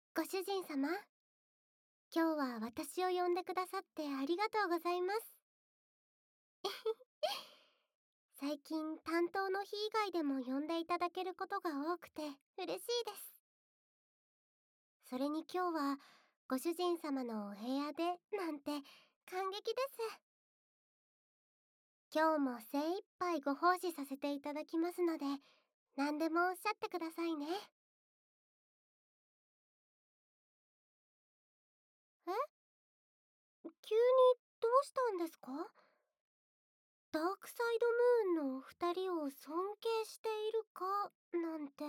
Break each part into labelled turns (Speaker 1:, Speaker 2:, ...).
Speaker 1: ご主人様、今日は私を呼んでくださってありがとうございます。最近担当の日以外でも呼んでいただけることが多くて嬉しいです。それに今日はご主人様のお部屋でなんて感激です。今日も精一杯ご奉仕させていただきますので、何でもおっしゃってくださいね。え、急にどうしたんですか？ダークサイドムーンのお二人を尊敬しているかなんて。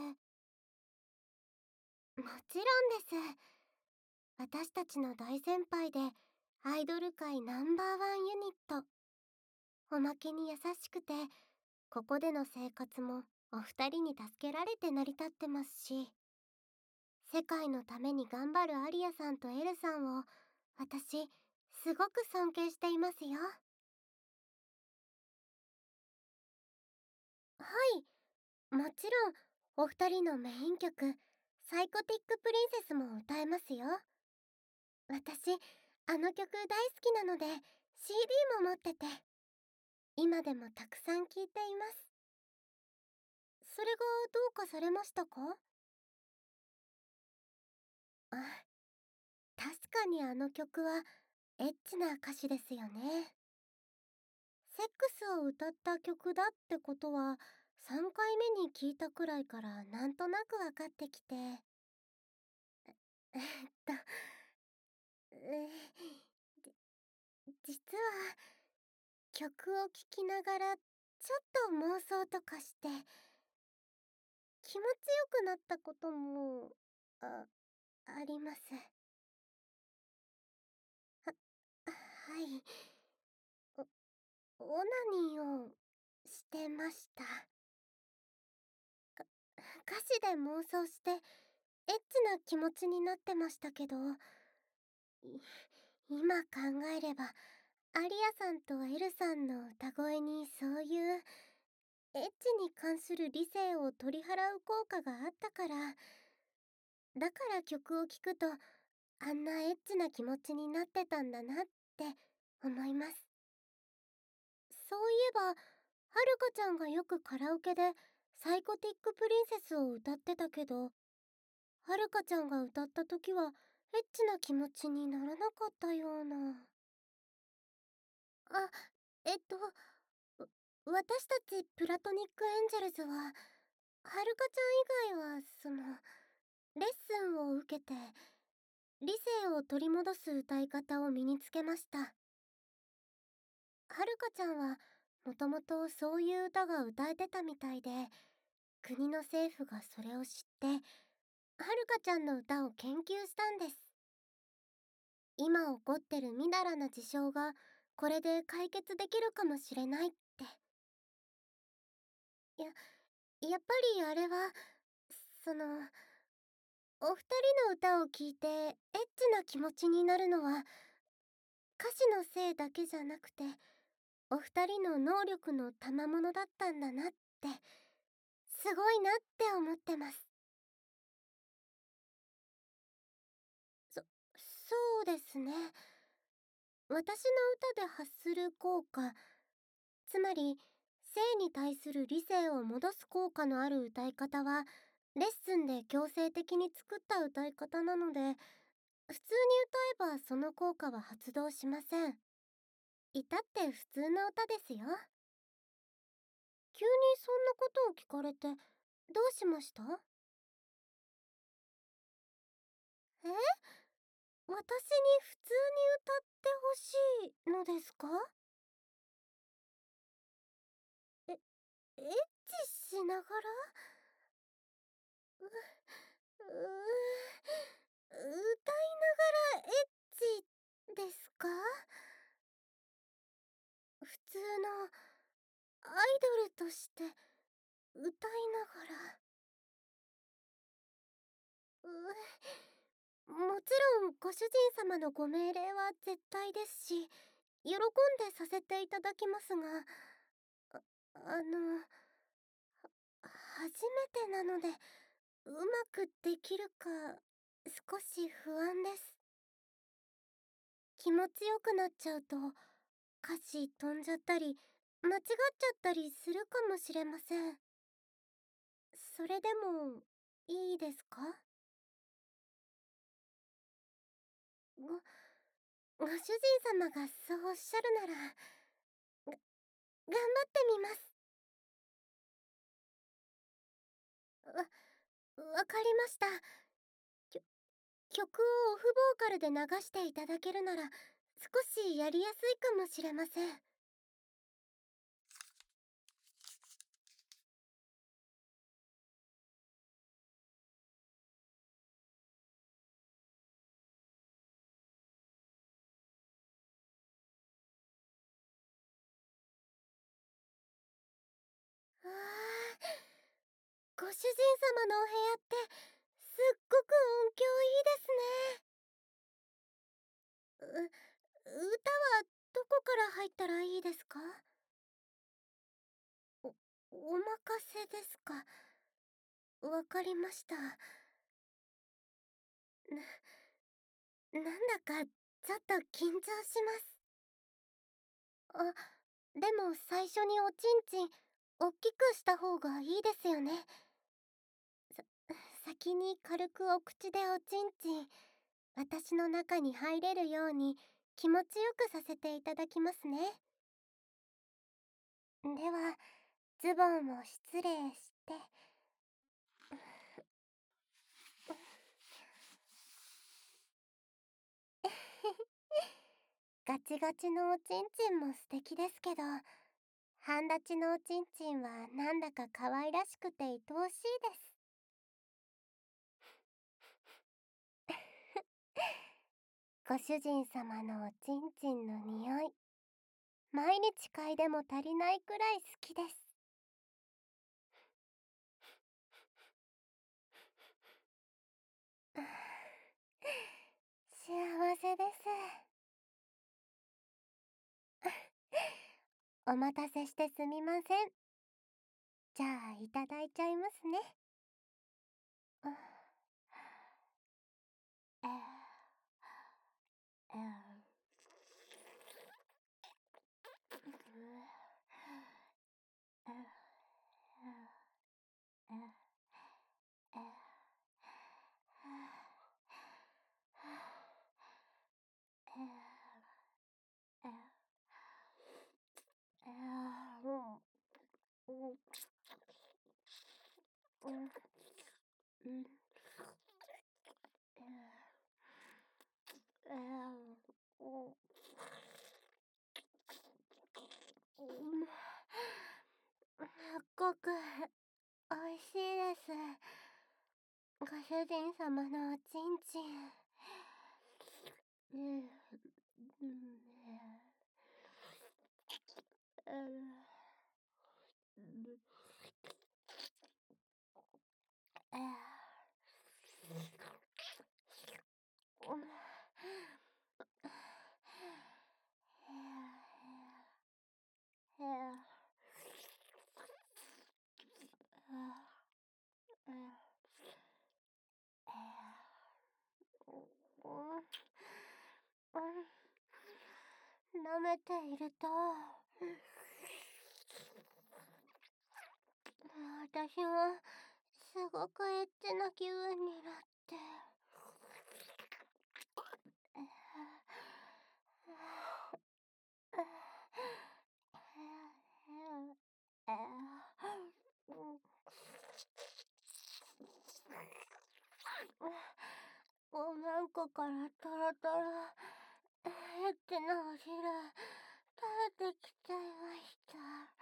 Speaker 1: もちろんです。私たちの大先輩でアイドル界ナンバーワンユニット。おまけに優しくて、ここでの生活もお二人に助けられて成り立ってますし、世界のために頑張るアリアさんとエルさんを私すごく尊敬していますよ。はい、もちろんお二人のメイン曲サイコティックプリンセスも歌えますよ。私あの曲大好きなので CD も持ってて、今でもたくさん聴いています。それがどうかされましたか？あ、確かにあの曲はエッチな歌詞ですよね。セックスを歌った曲だってことは3回目に聞いたくらいからなんとなく分かってきて。えっと、じ実は曲を聴きながらちょっと妄想とかして気持ちよくなったこともあ、あります。はい。オナニーをしてました。歌詞で妄想してエッチな気持ちになってましたけど、今考えればアリアさんとエルさんの歌声にそういうエッチに関する理性を取り払う効果があったから、だから曲を聴くとあんなエッチな気持ちになってたんだなって思います。そういえばはるかちゃんがよくカラオケでサイコティックプリンセスを歌ってたけど、はるかちゃんが歌った時はエッチな気持ちにならなかったような。あ、えっと、私たちプラトニックエンジェルズははるかちゃん以外はレッスンを受けて理性を取り戻す歌い方を身につけました。はるかちゃんはもともとそういう歌が歌えてたみたいで、国の政府がそれを知ってはるかちゃんの歌を研究したんです。今起こってるみだらな事象がこれで解決できるかもしれないって。ややっぱりあれはそのお二人の歌を聴いてエッチな気持ちになるのは歌詞のせいだけじゃなくて、お二人の能力の賜物だったんだなって、すごいなって思ってます。そうですね。私の歌で発する効果、つまり性に対する理性を戻す効果のある歌い方はレッスンで強制的に作った歌い方なので、普通に歌えばその効果は発動しません。至って普通の歌ですよ。急にそんなことを聞かれてどうしました？え、私に普通に歌ってほしいのですか？え、エッチしながら？う、歌いながらエッチですか？普通のアイドルとして歌いながら。もちろんご主人様のご命令は絶対ですし、喜んでさせていただきますが、ああの、初めてなのでうまくできるか少し不安です。気持ちよくなっちゃうと歌詞飛んじゃったり間違っちゃったりするかもしれません。それでもいいですか？ご主人様がそうおっしゃるなら、頑張ってみます。わかりました。きょ曲をオフボーカルで流していただけるなら少しやりやすいかもしれません。わあ、ご主人様のお部屋ってすっごく音響いいですね。歌はどこから入ったらいいですか？お、お任せですか。わかりました。なんだかちょっと緊張します。あ、でも最初におちんちん大きくした方がいいですよね。さ、先に軽くお口でおちんちん、私の中に入れるように気持ちよくさせていただきますね。では、ズボンを失礼して、ガチガチのおちんちんも素敵ですけど、半立ちのおちんちんはなんだか可愛らしくて愛おしいです。ご主人様のおちんちんの匂い、毎日嗅いでも足りないくらい好きです。幸せです。お待たせしてすみません。じゃあ、いただいちゃいますね。うん、えーえーえーえすっごくおいしいです。ご主人様のおちんちん。うん、うん、うん、えうん、舐めていると私もすごくエッチな気分になって、おまんこからトロトロエッチなお汁垂れてきちゃいました。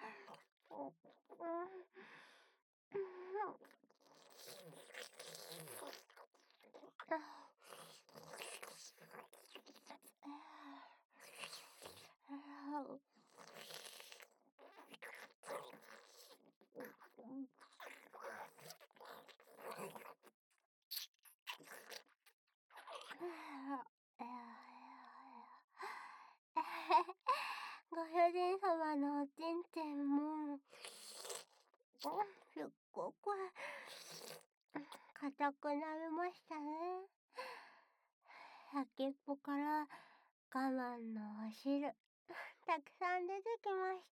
Speaker 1: ご主人様のおちんちんもすっごく硬くなりましたね。 先っぽから我慢のお汁たくさん出てきました。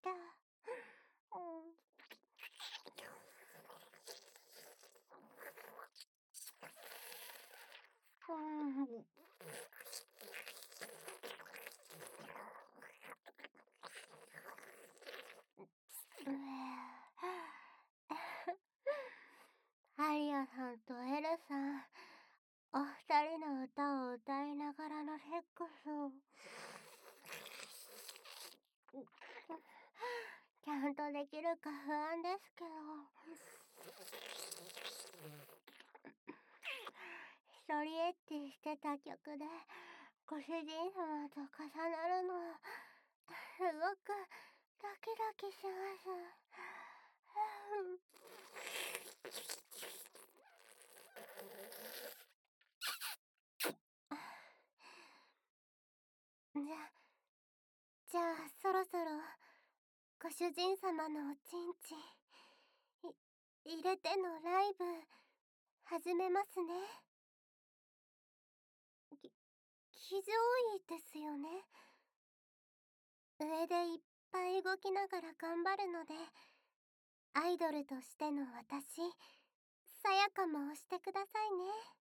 Speaker 1: アリアさんとエルさん、お二人の歌を歌いながらのセックスをちゃんとできるか不安ですけど、一人エッチしてた曲でご主人様と重なるのはすごくドキドキします。じゃあそろそろご主人様のおちんち入れてのライブ始めますね。騎乗位ですよね。上でいっぱい動きながら頑張るので、アイドルとしての私、さやかも押してくださいね。